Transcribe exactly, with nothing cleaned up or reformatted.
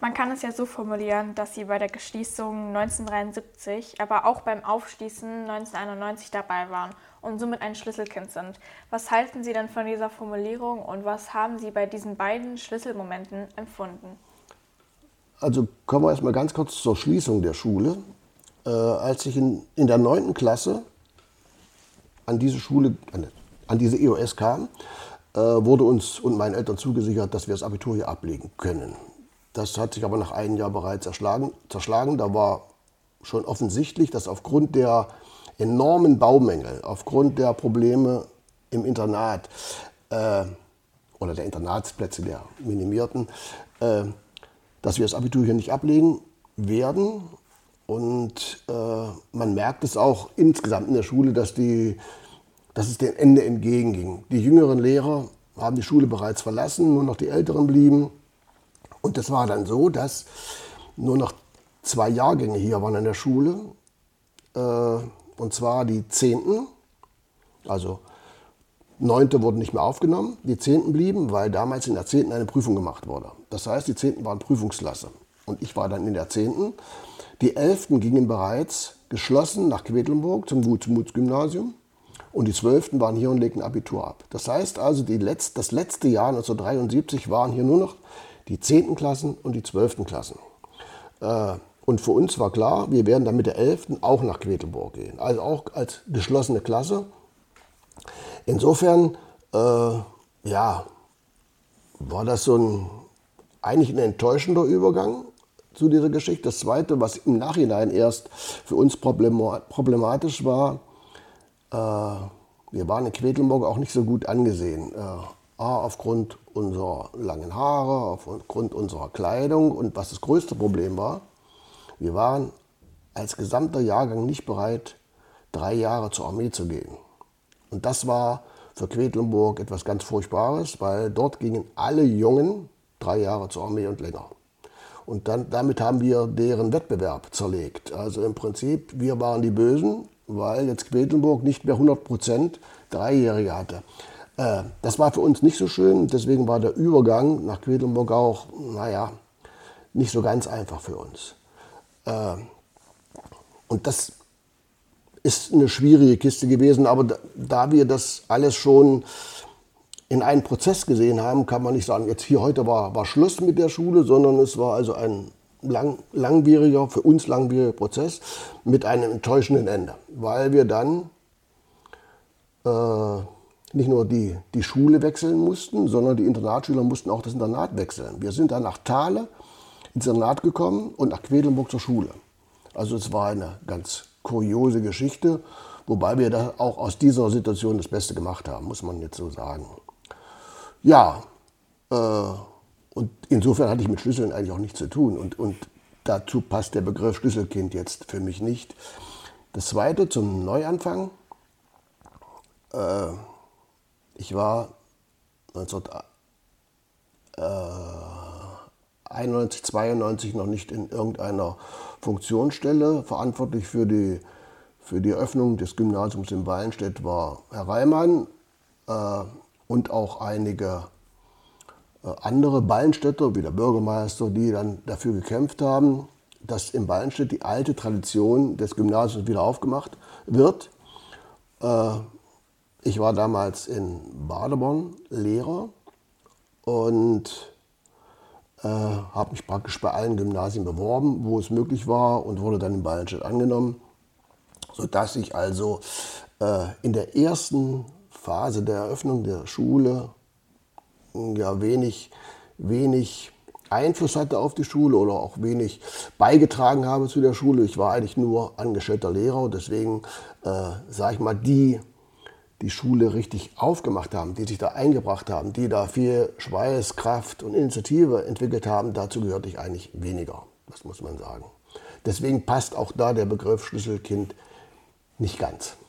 Man kann es ja so formulieren, dass Sie bei der Geschließung neunzehnhundertdreiundsiebzig, aber auch beim Aufschließen neunzehnhunderteinundneunzig dabei waren und somit ein Schlüsselkind sind. Was halten Sie denn von dieser Formulierung und was haben Sie bei diesen beiden Schlüsselmomenten empfunden? Also kommen wir erstmal ganz kurz zur Schließung der Schule. Äh, als ich in, in der neunten Klasse an diese Schule, an, an diese E O S kam, äh, wurde uns und meinen Eltern zugesichert, dass wir das Abitur hier ablegen können. Das hat sich aber nach einem Jahr bereits erschlagen, zerschlagen. Da war schon offensichtlich, dass aufgrund der enormen Baumängel, aufgrund der Probleme im Internat äh, oder der Internatsplätze, der minimierten, äh, dass wir das Abitur hier nicht ablegen werden. Und äh, man merkt es auch insgesamt in der Schule, dass, die, dass es dem Ende entgegenging. Die jüngeren Lehrer haben die Schule bereits verlassen, nur noch die Älteren blieben. Und das war dann so, dass nur noch zwei Jahrgänge hier waren in der Schule. Äh, und zwar die Zehnten, also Neunte wurden nicht mehr aufgenommen, die Zehnten blieben, weil damals in der Zehnten eine Prüfung gemacht wurde. Das heißt, die Zehnten waren Prüfungsklasse und ich war dann in der Zehnten. Die Elften gingen bereits geschlossen nach Quedlinburg zum Gutsmuts-Gymnasium und die Zwölften waren hier und legten Abitur ab. Das heißt also, die Letz-, das letzte Jahr neunzehnhundertdreiundsiebzig waren hier nur noch die Zehnten Klassen und die Zwölften Klassen. Äh, und für uns war klar, wir werden dann mit der Elften auch nach Quedlinburg gehen, also auch als geschlossene Klasse. Insofern, äh, ja, war das so ein, eigentlich ein enttäuschender Übergang zu dieser Geschichte. Das Zweite, was im Nachhinein erst für uns problematisch war, äh, wir waren in Quedlinburg auch nicht so gut angesehen. Äh, A, aufgrund unserer langen Haare, aufgrund unserer Kleidung und was das größte Problem war, wir waren als gesamter Jahrgang nicht bereit, drei Jahre zur Armee zu gehen. Und das war für Quedlinburg etwas ganz Furchtbares, weil dort gingen alle Jungen drei Jahre zur Armee und länger. Und dann, damit haben wir deren Wettbewerb zerlegt. Also im Prinzip, wir waren die Bösen, weil jetzt Quedlinburg nicht mehr hundert Prozent Dreijährige hatte. Äh, das war für uns nicht so schön, deswegen war der Übergang nach Quedlinburg auch, naja, nicht so ganz einfach für uns. Äh, und das ist eine schwierige Kiste gewesen, aber da, da wir das alles schon in einem Prozess gesehen haben, kann man nicht sagen, jetzt hier heute war, war Schluss mit der Schule, sondern es war also ein lang, langwieriger, für uns langwieriger Prozess mit einem enttäuschenden Ende, weil wir dann äh, nicht nur die, die Schule wechseln mussten, sondern die Internatsschüler mussten auch das Internat wechseln. Wir sind dann nach Thale ins Internat gekommen und nach Quedlinburg zur Schule. Also es war eine ganz kuriose Geschichte, wobei wir da auch aus dieser Situation das Beste gemacht haben, muss man jetzt so sagen. Ja, äh, und insofern hatte ich mit Schlüsseln eigentlich auch nichts zu tun und, und dazu passt der Begriff Schlüsselkind jetzt für mich nicht. Das Zweite zum Neuanfang. Äh, ich war neunzehnhunderteinundneunzig, zweiundneunzig noch nicht in irgendeiner Funktionsstelle. Verantwortlich für die, für die Eröffnung des Gymnasiums in Wallenstedt war Herr Reimann äh, und auch einige äh, andere Ballenstädter, wie der Bürgermeister, die dann dafür gekämpft haben, dass in Wallenstedt die alte Tradition des Gymnasiums wieder aufgemacht wird. Äh, ich war damals in Badeborn Lehrer und Äh, habe mich praktisch bei allen Gymnasien beworben, wo es möglich war und wurde dann in Wallenstedt angenommen, sodass ich also äh, in der ersten Phase der Eröffnung der Schule ja wenig, wenig Einfluss hatte auf die Schule oder auch wenig beigetragen habe zu der Schule. Ich war eigentlich nur angestellter Lehrer, deswegen äh, sage ich mal, die die Schule richtig aufgemacht haben, die sich da eingebracht haben, die da viel Schweiß, Kraft und Initiative entwickelt haben, dazu gehörte ich eigentlich weniger, das muss man sagen. Deswegen passt auch da der Begriff Schlüsselkind nicht ganz.